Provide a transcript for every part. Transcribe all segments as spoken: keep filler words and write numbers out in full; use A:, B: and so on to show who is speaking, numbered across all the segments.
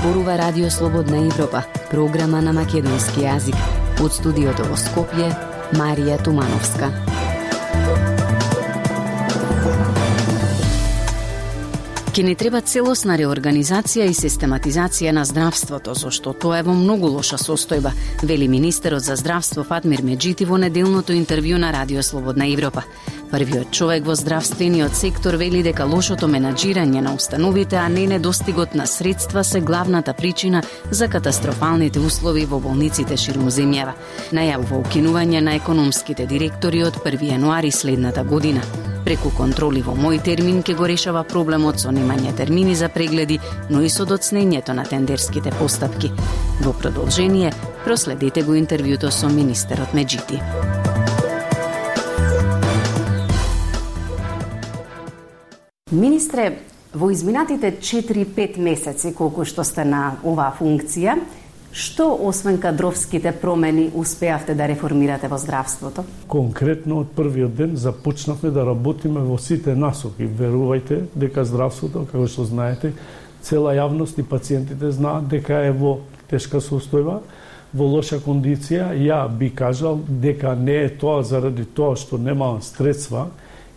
A: зборува Радио Слободна Европа, програма на македонски јазик. Од студиото во Скопје, Марија Тумановска. Ке не треба целосна реорганизација и систематизација на здравството, зашто тоа е во многу лоша состојба, вели министерот за здравство Фатмир Меджити во неделното интервју на Радио Слободна Европа. Првиот човек во здравствениот сектор вели дека лошото менаџирање на установите, а не недостигот на средства се главната причина за катастрофалните услови во болниците ширум земјава. Најавува укинување на економските директори од први јануари следната година. Преку контроли во мој термин ке го решава проблемот со немање термини за прегледи, но и со доцнењето на тендерските постапки. Во продолжение, проследете го интервјуто со министерот Меджити.
B: Министре, во изминатите четири-пет месеци колку што сте на оваа функција, што освен кадровските промени успеавте да реформирате во здравството?
C: Конкретно од првиот ден започнавме да работиме во сите насоки. Верувајте дека здравството, како што знаете, цела јавност и пациентите знаат дека е во тешка состојба, во лоша кондиција. Ја би кажал дека не е тоа заради тоа што нема средства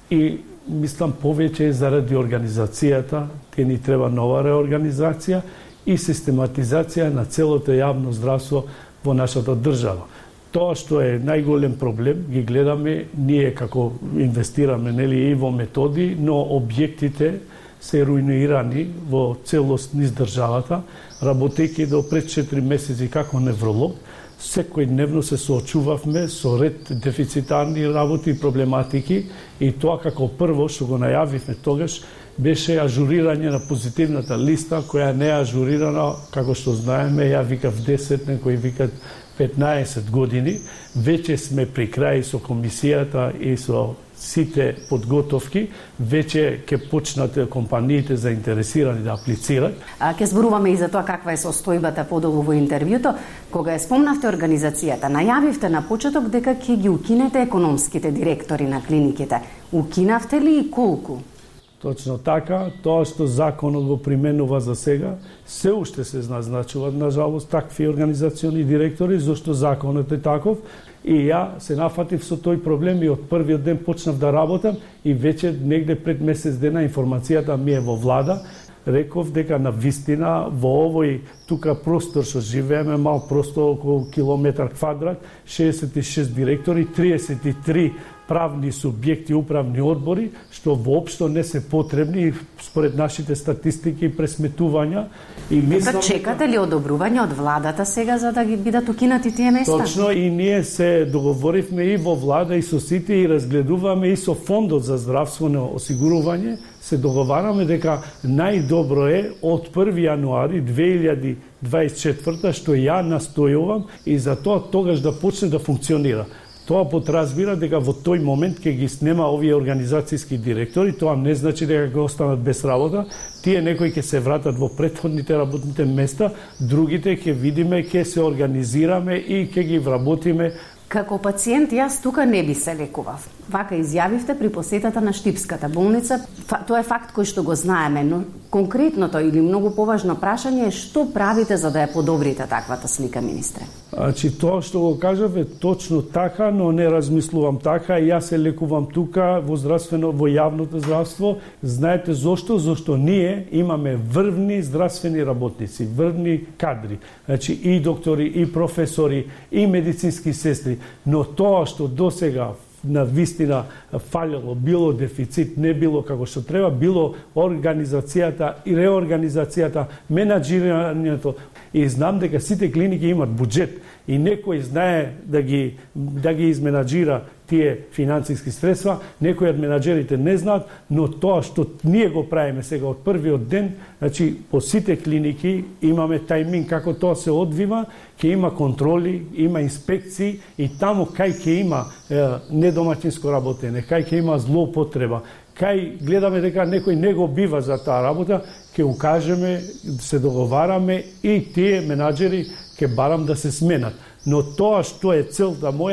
C: и мислам повеќе е заради организацијата, те ни треба нова реорганизација и систематизација на целото јавно здравство во нашата држава. Тоа што е најголем проблем, ги гледаме ние како инвестираме нели и во методи, но објектите се руинирани во целост низ државата, работејќи до пред четири месеци како невролог. Секојдневно се соочувавме со ред дефицитарни работи и проблематики и тоа како прво што го најавивме тогаш беше ажурирање на позитивната листа која не е ажурирана, како што знаеме, ја викав десет, некои викат петнаесет години. Веќе сме при крај со комисијата и со сите подготовки, веќе ќе почнат компаниите заинтересирани да аплицираат.
B: А ќе зборуваме и за тоа каква е состојбата подолу во интервјуто. Кога ја спомнавте организацијата, најавивте на почеток дека ќе ги укинете економските директори на клиниките. Укинавте ли и колку?
C: Точно така, тоа што законот го применува за сега, се уште се назначуваат, на жалост, такви организациони директори, зашто законот е таков. И ја се нафатив со тој проблем и од првиот ден почнав да работам и веќе негде пред месец дена информацијата ми е во влада. Реков дека на вистина во овој тука простор што живееме, мал простор околу километар квадрат, шеесет и шест директори, триесет и три правни субјекти, управни одбори, што воопшто не се потребни според нашите статистики и пресметувања. И
B: мислам, чекате ли одобрување од владата сега за да ги бидат укинати тие места?
C: Точно, и ние се договоривме и во влада и со сите и разгледуваме и со фондот за здравствено осигурување, се договараме дека најдобро е од први јануари две илјади дваесет и четврта што ја настојувам и за тоа тогаш да почне да функционира. Тоа подразбира дека во тој момент ќе ги снема овие организацијски директори, тоа не значи дека ќе останат без работа, тие некои ќе се вратат во претходните работните места, другите ќе видиме, ќе се организираме и ќе ги вработиме.
B: Како пациент, јас тука не би се лекував. Вака изјавивте при посетата на Штипската болница. Тоа е факт кој што го знаеме, но конкретното или многу поважно прашање е што правите за да ја подобрите таквата слика, министре?
C: Значи, тоа што го кажав е точно така, но не размислувам така. Јас се лекувам тука во здравствено, во јавното здравство. Знаете зошто? Зошто ние имаме врвни здравствени работници, врвни кадри. Значи, и доктори, и професори, и медицински сестри. Но тоа што досега на вистина фалело, било дефицит, не било како што треба, било организацијата и реорганизацијата, менаџирањето. И знам дека сите клиники имат буџет и некој знае да ги да ги изменаџира тие финансиски средства, некои од менаџерите не знаат, но тоа што ние го правиме сега од првиот ден, значи по сите клиники имаме тајминг како тоа се одвива, ќе има контроли, има инспекции и таму кај ќе има е, недомаќинско работење, кај ќе има злоупотреба, кај гледаме дека некој не го бива за таа работа, ќе укажеме, се договараме и тие менаџери ќе барам да се сменат. Но тоа што е целта моја,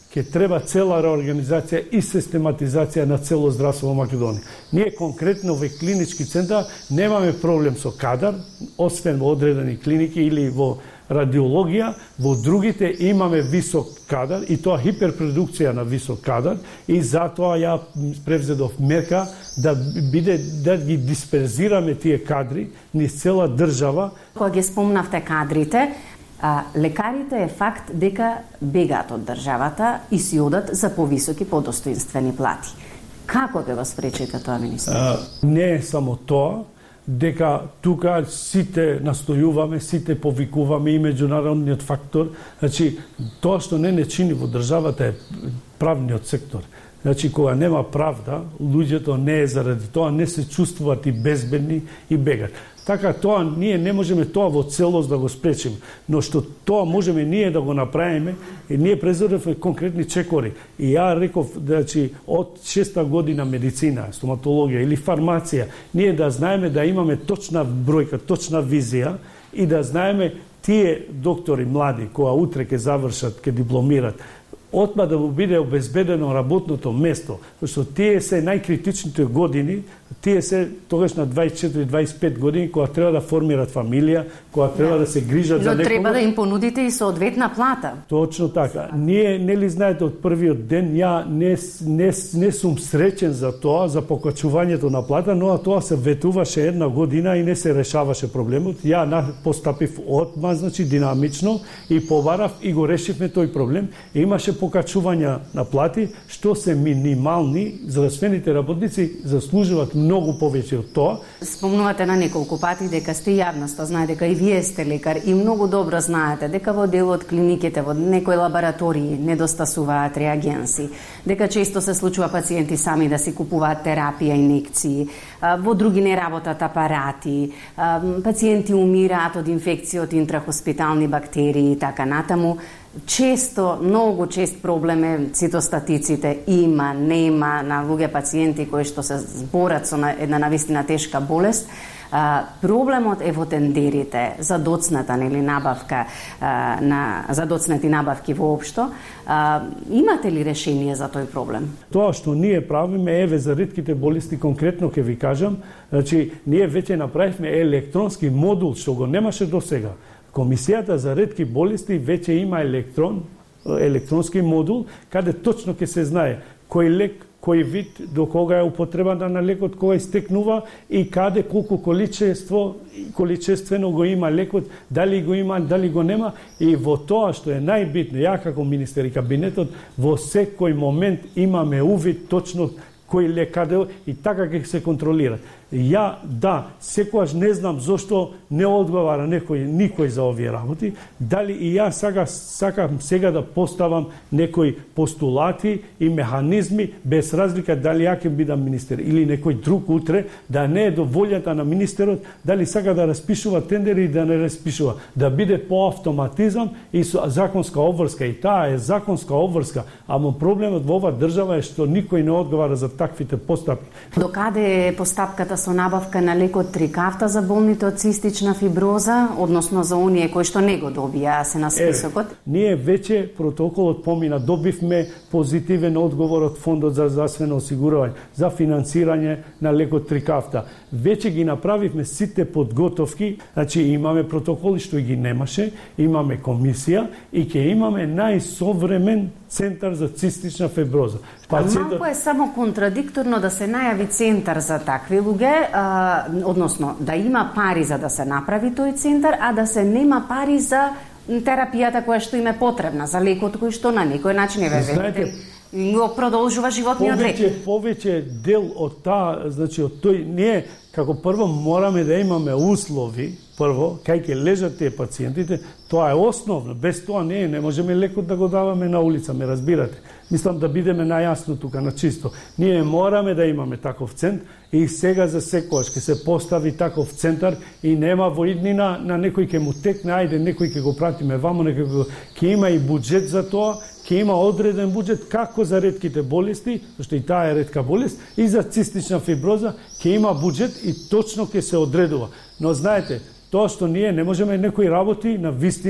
C: ќе треба цела реорганизација и систематизација на цело здравство во Македонија. Ние конкретно во клинички центар немаме проблем со кадар, освен во одредени клиники или во радиологија, во другите имаме висок кадар и тоа хиперпродукција на висок кадар и затоа ја превзедов мерка да биде да ги дисперзираме тие кадри низ цела држава.
B: Кога ги спомнавте кадрите, а, лекарите е факт дека бегаат од државата и си одат за повисоки подостоинствени плати. Како ќе го спречите тоа, министер?
C: А, не е само тоа, дека тука сите настојуваме, сите повикуваме и меѓународниот фактор. Значи, тоа што не не чини во државата е правниот сектор. Значи, кога нема правда, луѓето не е заради тоа, не се чувствуваат и безбедни и бегат. Така, тоа ние не можеме тоа во целост да го спречиме, но што тоа можеме ние да го направиме, и ние презоревме конкретни чекори. И ја реков, значи, од шеста година медицина, стоматологија или фармација, ние да знаеме да имаме точна бројка, точна визија и да знаеме тие доктори млади, кои утре ќе завршат, ќе дипломират, отма да му биде обезбедено работното место, зашто тие се најкритичните години, тие се тогаш на дваесет и четири дваесет и пет години, кога треба да формираат фамилија, кога треба да, да се грижат
B: но
C: за некој.
B: Но треба да им понудите и соодветна плата.
C: Точно така. Ние, нели знаете, од првиот ден, ја не, не, не сум среќен за тоа, за покачувањето на плата, но тоа се ветуваше една година и не се решаваше проблемот. Ја постапив отма, значи динамично и побарав и го решивме тој проблем. И имаше покачувања на плати, што се минимални, здравствените работници заслужуваат многу повеќе од тоа.
B: Спомнувате на неколку пати дека сте јавноста, знае дека и вие сте лекар и многу добро знаете дека во дел од клиниките, во некои лаборатории недостасуваат реагенси, дека често се случува пациенти сами да си купуваат терапија, инекции, во други не работат апарати, пациенти умираат од инфекција од интрахоспитални бактерии и така натаму. Често, многу чест проблем е цитостатиците, има, нема, на луѓе пациенти кои што се зборат со една навистина тешка болест. А, проблемот е во тендерите за доцната нели набавка а, на за доцнати набавки воопшто. А, имате ли решение за тој проблем?
C: Тоа што ние правиме, еве за ретките болести конкретно ќе ви кажам, значи ние веќе направивме електронски модул што го немаше досега. Комисијата за ретки болести веќе има електрон, електронски модул, каде точно ќе се знае кој лек, кој вид, до кога е употребата на лекот, кога истекнува и каде колку количество, количествено го има лекот, дали го има, дали го нема. И во тоа што е најбитно, ја како министер и кабинетот, во секој момент имаме увид точно кој лек каде и така ќе се контролира. Ја, да, секојаш не знам зошто не одговара некој, никој за овие работи, дали и ја сега, сакам сега да поставам некои постулати и механизми, без разлика дали ја ќе бидам министер или некој друг утре, да не е до волјата на министерот, дали сака да распишува тендери и да не распишува, да биде по автоматизам и со законска обврска. И таа е законска обврска, ама проблемот во оваа држава е што никој не одговара за таквите постапки.
B: До каде е постапката со набавка на лекот Трикафта за болните од цистична фиброза, односно за оние кои што не го добија се на списокот?
C: Е, ние веќе протоколот помина, добивме позитивен одговор од Фондот за здравствено осигурување за финансирање на лекот Трикафта. Веќе ги направивме сите подготовки, значи имаме протоколи што ги немаше, имаме комисија и ќе имаме најсовремен центар за цистична фиброза.
B: Пациентот... Малку е само контрадикторно да се најави центар за такви луѓе, а, односно да има пари за да се направи тој центар, а да се нема пари за терапијата која што им е потребна, за лекот кој што на некој начин е ве го продолжува животниот век.
C: Повеќе, повеќе дел од таа, значи од тој, ние како прво мораме да имаме услови, прво, кај ќе лежат тие пациентите, тоа е основно, без тоа не е, не можеме лекот да го даваме на улица, ме разбирате. Мислам да бидеме најасно тука, на чисто. Ние мораме да имаме таков центар и сега за секојаш ќе се постави таков центар и нема во иднина на некој ќе му текне, ајде некој ќе го пратиме вамо, некој ќе има и буџет за тоа, ќе има одреден буџет како за ретките болести, зашто и таа е ретка болест, и за цистична фиброза ќе има буџет и точно ќе се одредува. Но знаете, тоа што ние не можеме некои работи на вистина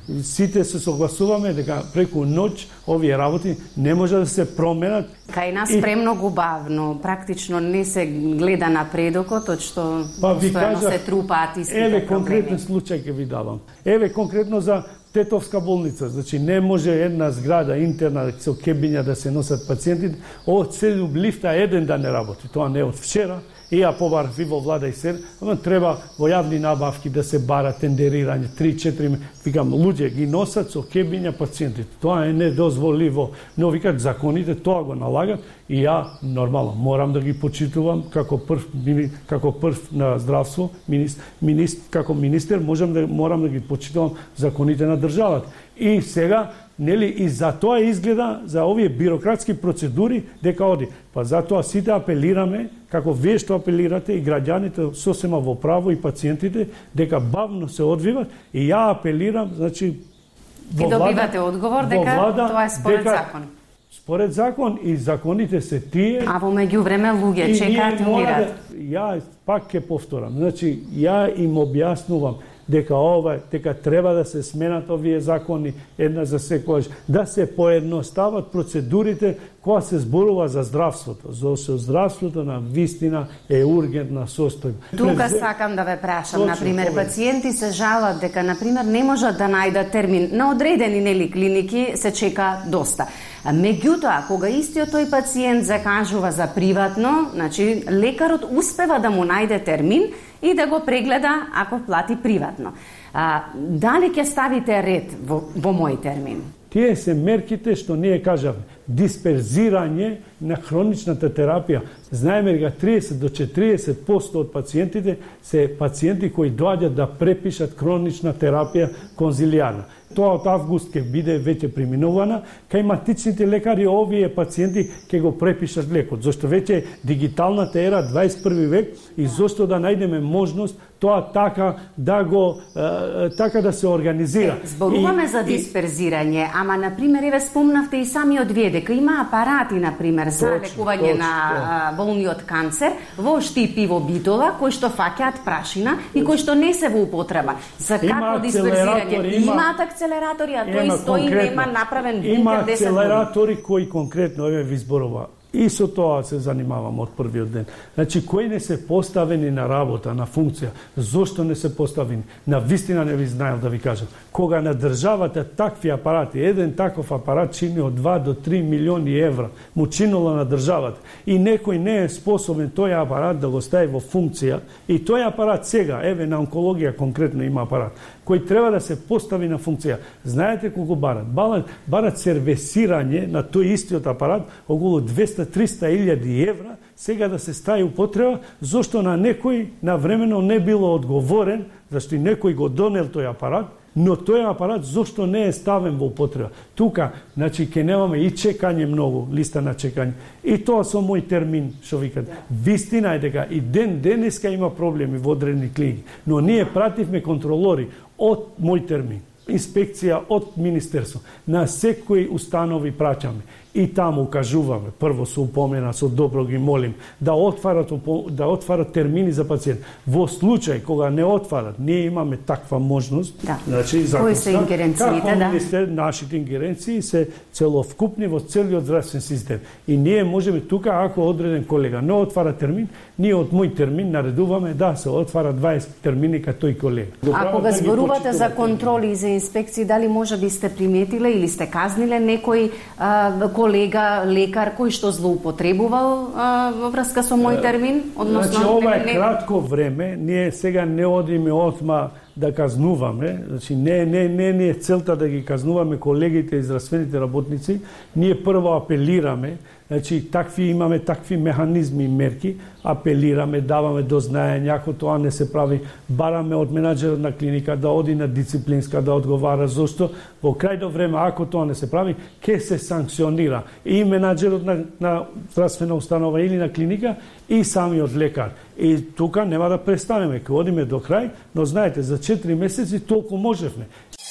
C: сите се согласуваме дека преку ноќ овие работи не може да се променат.
B: Кај нас и... премногу бавно, практично не се гледа напредокот, од што па, постојано се трупаат истите проблеми.
C: Еве конкретен случај ќе ви давам. Еве конкретно за Тетовска болница, значи не може една зграда интерна со кебиња да се носат пациентите, од седум лифта еден да не работи. Тоа не е од вчера. И ја побарав и во влада и се, ама треба во јавни набавки да се бара тендерирање, три-четири, викам, луѓе ги носат со кебиња пациентите. Тоа е недозволиво. Но викат законите тоа го налагат и ја нормално морам да ги почитувам како прв како прв на здравство, министр, министр како министер можам да морам да ги почитувам законите на државата. И сега нели и за тоа изгледа за овие бирократски процедури дека оди. Па затоа сите апелираме, како вие што апелирате и граѓаните сосема во право и пациентите дека бавно се одвиват и ја апелирам, значи
B: во влада, и добивате одговор дека влада, тоа е според дека, закон.
C: Според закон и законите се тие.
B: А во меѓувреме луѓе чекаат и умират.
C: Ја пак ќе повторам. Значи ја им објаснувам дека ова, дека треба да се сменат овие закони една за секогаш, да се поедностават процедурите кога се зборува за здравството, зашто здравството на вистина е ургентна состојба.
B: Тука През... сакам да ве прашам, на пример, пациенти се жалат дека на пример не можат да најдат термин на одредени нели клиники, се чека доста. Меѓутоа, кога истиот тој пациент закажува за приватно, значи лекарот успева да му најде термин и да го прегледа ако плати приватно. А, дали ќе ставите ред во, во мој термин?
C: Тие се мерките што ние кажавме. Дисперзирање на хроничната терапија. Знаеме дека триесет до четириесет проценти од пациентите се пациенти кои доаѓаат да препишат хронична терапија конзилијарна. Тоа од август ќе биде веќе преминувана, кај матичните лекари овие пациенти ќе го препишат лекот, зашто веќе дигиталната ера дваесет и први век и зашто да најдеме можност тоа така да го е, така да се организира.
B: Е, зборуваме и, за дисперзирање, ама на пример еве спомнавте и самиот вие дека има апарати на пример за точно, лекување точно, на а, болни од канцер во Штип и во Битола кои што фаќаат прашина и кои што не се во употреба. За какво дисперзирање?
C: Има,
B: Имаат акцелератори, а тој стои нема направен бункер
C: има акцелератори кои конкретно еве ви зборува. И со тоа се занимавам од првиот ден. Значи, кои не се поставени на работа, на функција, зошто не се поставени? На вистина не ви знаел да ви кажам. Кога на државата такви апарати, еден таков апарат чини од два до три милиони евра, му чинила на државата, и некој не е способен тој апарат да го стави во функција, и тој апарат сега, еве на онкологија конкретно има апарат, кој треба да се постави на функција. Знаете колку барат? Барат, барат сервисирање на тој истиот апарат околу двеста до триста илјади евра, сега да се стави употреба, зашто на некој навремено не било одговорен, зашто и некој го донел тој апарат, но тој апарат зашто не е ставен во употреба. Тука, значи, ке немаме и чекање многу, листа на чекање. И тоа со мој термин, што викат. Вистина е дека и ден денеска има проблеми во одредени клиники, но ние пративме контролори од мој термин, инспекција од министерство, на секои установи праќаме. И таму кажуваме, прво со упомена, со добро ги молим, да отварат, да отварат термини за пациент. Во случај кога не отварат, ние имаме таква можност.
B: Да.
C: Значи,
B: кои се ингеренциите, да?
C: Министер, нашите ингеренции се целовкупни во целиот здравствен систем. И ние можеме тука, ако одреден колега не отвара термин, ние од мој термин наредуваме да се отвара дваесет термини кај тој колега.
B: А кога зборувате за контроли и за инспекции, дали може би сте приметиле или сте казниле некој а, колега, лекар, кој што злоупотребувал а, во врска со мој термин?
C: Односно, значи, ова е не... кратко време, ние сега не одиме отма да казнуваме, значи не, не, не, не е целта да ги казнуваме колегите и здравствените работници, ние прво апелираме, значи такви имаме такви механизми и мерки, апелираме, даваме до знаење, ако тоа не се прави, бараме од менаџерот на клиника да оди на дисциплинска да одговара, зашто во крајно време, ако тоа не се прави, ќе се санкционира и менаџерот на, на здравствена установа или на клиника и самиот лекар. И тука нема да престанеме, ќе одиме до крај, но знаете, за четири месеци толку можевме.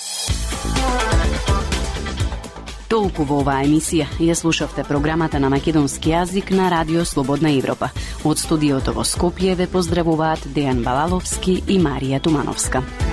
A: Толку во оваа емисија ја слушавте програмата на македонски јазик на Радио Слободна Европа. Од студиото во Скопје ве поздравуваат Дејан Балаловски и Марија Тумановска.